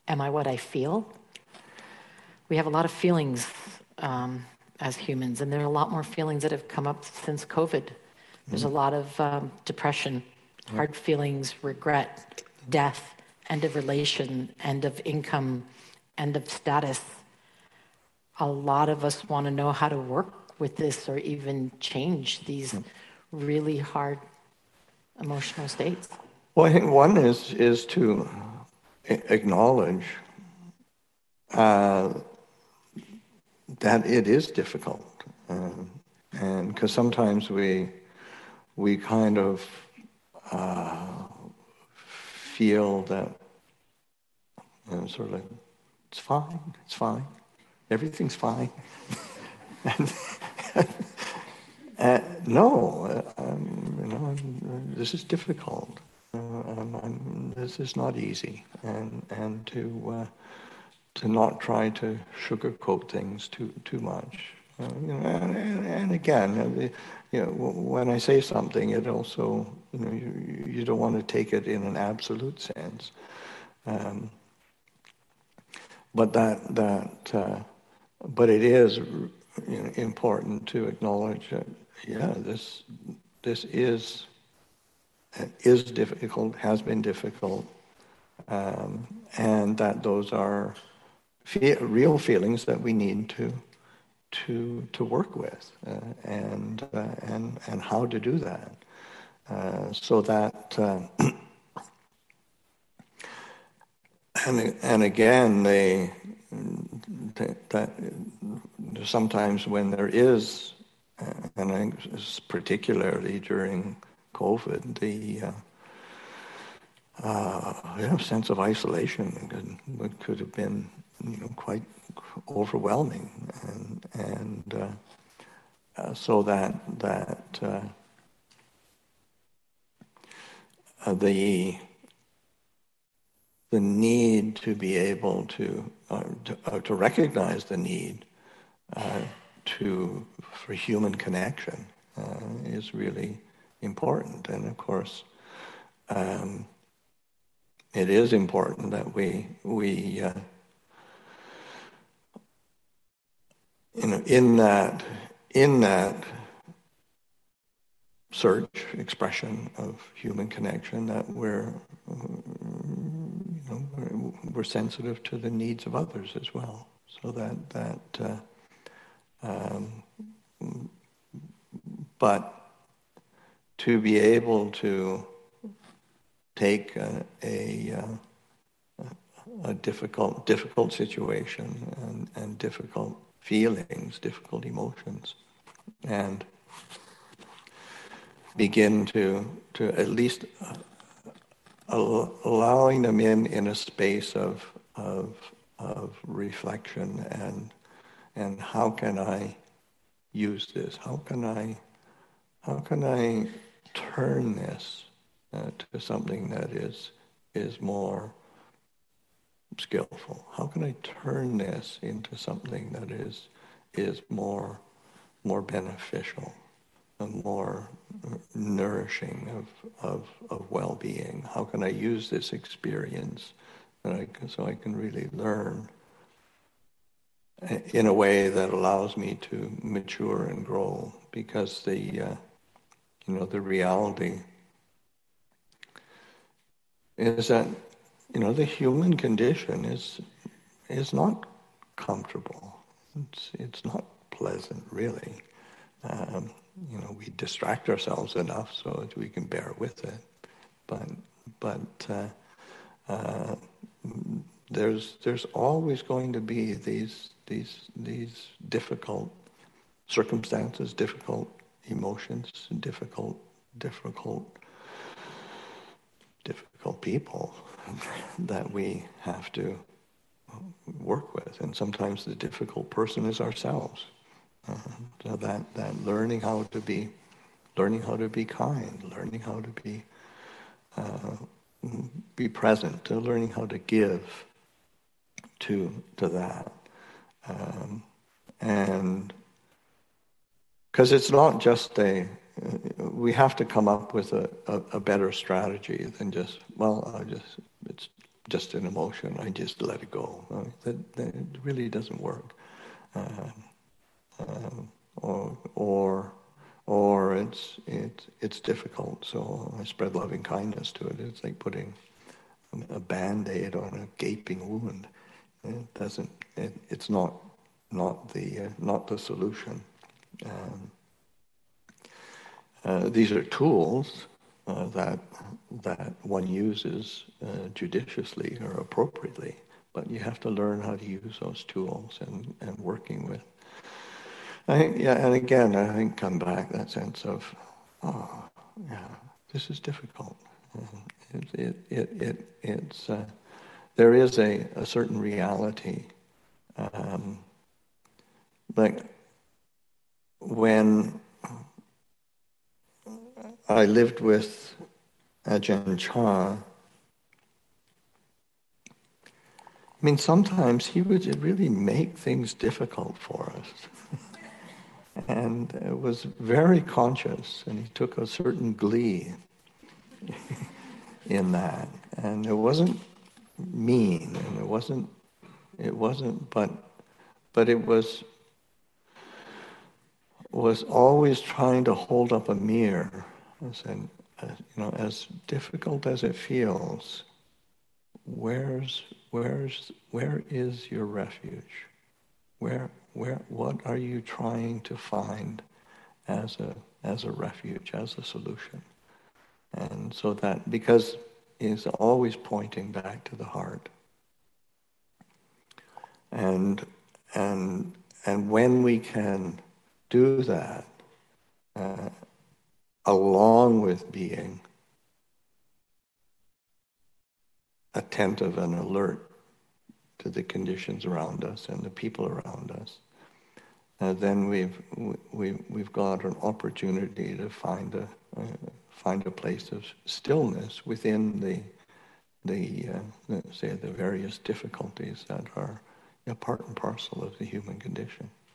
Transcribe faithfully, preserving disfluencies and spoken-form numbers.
am I what I feel? We have a lot of feelings um, as humans, and there are a lot more feelings that have come up since COVID. There's a lot of um, depression, hard feelings, regret, death, end of relation, end of income, end of status. A lot of us want to know how to work with this or even change these really hard emotional states. Well, I think one is is to acknowledge uh, that it is difficult, uh, and because sometimes we we kind of uh, feel that, you know, sort of like, it's fine, it's fine, everything's fine. and, uh, no, uh, um, you know, this is difficult. Uh, um, I'm, this is not easy, and and to uh, to not try to sugarcoat things too too much. Uh, you know, and, and, and again, uh, the, you know, when I say something, it also, you know, you, you don't want to take it in an absolute sense. Um, but that that uh, but it is, you know, important to acknowledge that, yeah, this this is is difficult, has been difficult, um, and that those are fe- real feelings that we need to to to work with, uh, and uh, and and how to do that, uh, so that uh, and and again they that, that sometimes when there is, uh, and I think particularly during COVID, the uh, uh, you know, sense of isolation could, could have been, you know, quite overwhelming, and and uh, uh, so that that uh, uh, the the need to be able to uh, to, uh, to recognize the need uh, to for human connection uh, is really important, and of course. Um, it is important that we we uh, you know in that in that search expression of human connection, that we're you know we're, we're sensitive to the needs of others as well, so that that uh, um, but to be able to take a, a, a difficult difficult situation and, and difficult feelings, difficult emotions, and begin to to at least uh, allowing them in in a space of of of reflection, and and how can I use this? How can I how can I turn this uh, to something that is is more skillful? How can I turn this into something that is is more more beneficial and more nourishing of, of, of well-being? How can I use this experience that I can, so I can really learn in a way that allows me to mature and grow? Because the uh, you know the reality is that, you know, the human condition is is not comfortable. It's it's not pleasant, really. Um, you know, we distract ourselves enough so that we can bear with it, but but uh, uh, there's there's always going to be these these these difficult circumstances, difficult emotions, difficult difficult difficult people that we have to work with, and sometimes the difficult person is ourselves. Uh, so that, that learning how to be, learning how to be kind, learning how to be uh, be present, to learning how to give to to that, um, and because it's not just a, we have to come up with a, a, a better strategy than just, well, I just it's just an emotion, I just let it go. Uh, that, that really doesn't work. Uh, uh, or or or it's it's it's difficult. So I spread loving kindness to it. It's like putting a Band-Aid on a gaping wound. It doesn't. It, it's not not the uh, not the solution. Um, uh, these are tools uh, that that one uses uh, judiciously or appropriately, but you have to learn how to use those tools and, and working with. I think, yeah, and again, I think come back that sense of, oh, yeah, this is difficult. It, it, it, it it's uh, there is a, a certain reality. Um, like when I lived with Ajahn Chah, I mean, sometimes he would really make things difficult for us. And it was very conscious, and he took a certain glee in that. And it wasn't mean, and it wasn't, it wasn't, but, but it was, was always trying to hold up a mirror and said, uh, you know, as difficult as it feels, where's, where's, where is your refuge? Where, where, what are you trying to find as a, as a refuge, as a solution? And so that, because it's always pointing back to the heart. And, and, and when we can do that, uh, along with being attentive and alert to the conditions around us and the people around us, uh, then we've we we've got an opportunity to find a uh, find a place of stillness within the the, uh, the say the various difficulties that are, you know, part and parcel of the human condition.